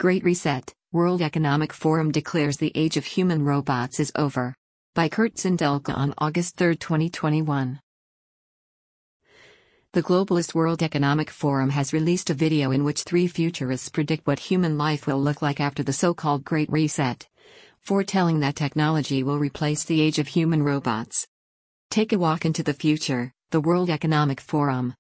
Great Reset, World Economic Forum declares the age of human robots is over. By Kurt Zindelka on August 3, 2021. The globalist World Economic Forum has released a video in which three futurists predict what human life will look like after the so-called Great Reset, foretelling that technology will replace the age of human robots. Take a walk into the future, the World Economic Forum,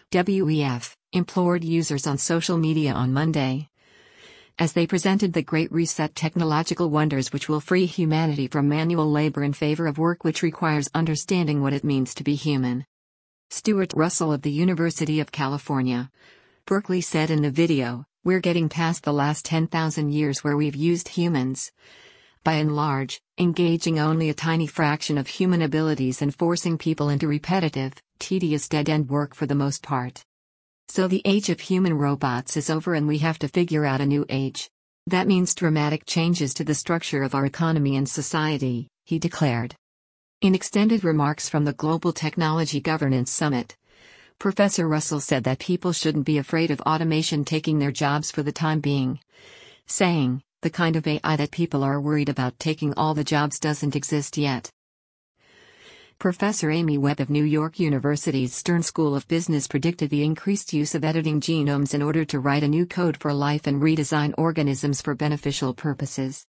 WEF, implored users on social media on Monday, as they presented the Great Reset technological wonders which will free humanity from manual labor in favor of work which requires understanding what it means to be human. Stuart Russell of the University of California, Berkeley said in the video, "We're getting past the last 10,000 years where we've used humans, by and large, engaging only a tiny fraction of human abilities and forcing people into repetitive, tedious dead-end work for the most part. So the age of human robots is over and we have to figure out a new age. That means dramatic changes to the structure of our economy and society," he declared. In extended remarks from the Global Technology Governance Summit, Professor Russell said that people shouldn't be afraid of automation taking their jobs for the time being, saying, "The kind of AI that people are worried about taking all the jobs doesn't exist yet." Professor Amy Webb of New York University's Stern School of Business predicted the increased use of editing genomes in order to write a new code for life and redesign organisms for beneficial purposes.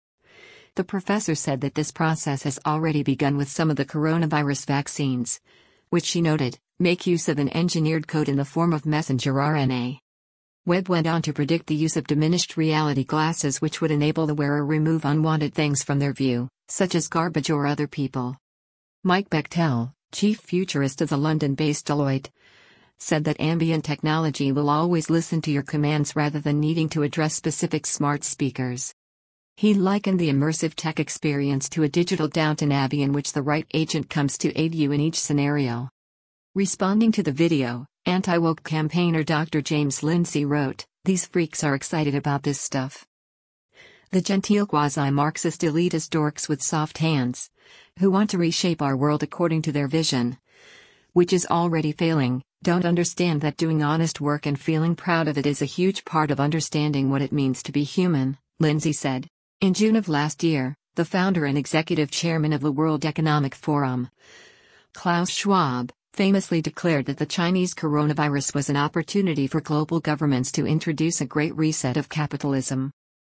The professor said that this process has already begun with some of the coronavirus vaccines, which she noted, make use of an engineered code in the form of messenger RNA. Webb went on to predict the use of diminished reality glasses which would enable the wearer remove unwanted things from their view, such as garbage or other people. Mike Bechtel, chief futurist of the London-based Deloitte, said that ambient technology will always listen to your commands rather than needing to address specific smart speakers. He likened the immersive tech experience to a digital Downton Abbey in which the right agent comes to aid you in each scenario. Responding to the video, anti-woke campaigner Dr. James Lindsay wrote, "These freaks are excited about this stuff. The genteel quasi-Marxist elitist dorks with soft hands, who want to reshape our world according to their vision, which is already failing, don't understand that doing honest work and feeling proud of it is a huge part of understanding what it means to be human," Lindsay said. In June of last year, the founder and executive chairman of the World Economic Forum, Klaus Schwab, famously declared that the Chinese coronavirus was an opportunity for global governments to introduce a great reset of capitalism.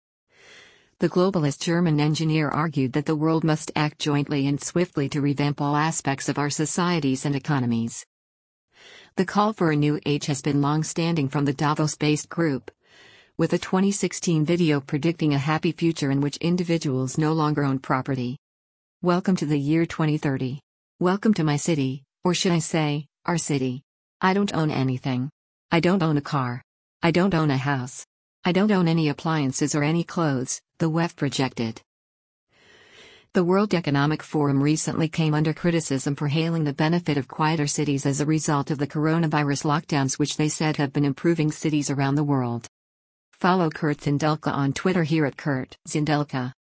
The globalist German engineer argued that the world must act jointly and swiftly to revamp all aspects of our societies and economies. The call for a new age has been long-standing from the Davos-based group, with a 2016 video predicting a happy future in which individuals no longer own property. "Welcome to the year 2030. Welcome to my city, or should I say, our city. I don't own anything. I don't own a car. I don't own a house. I don't own any appliances or any clothes," the WEF projected. The World Economic Forum recently came under criticism for hailing the benefit of quieter cities as a result of the coronavirus lockdowns which they said have been improving cities around the world. Follow Kurt Zindelka on Twitter here at Kurt Zindelka.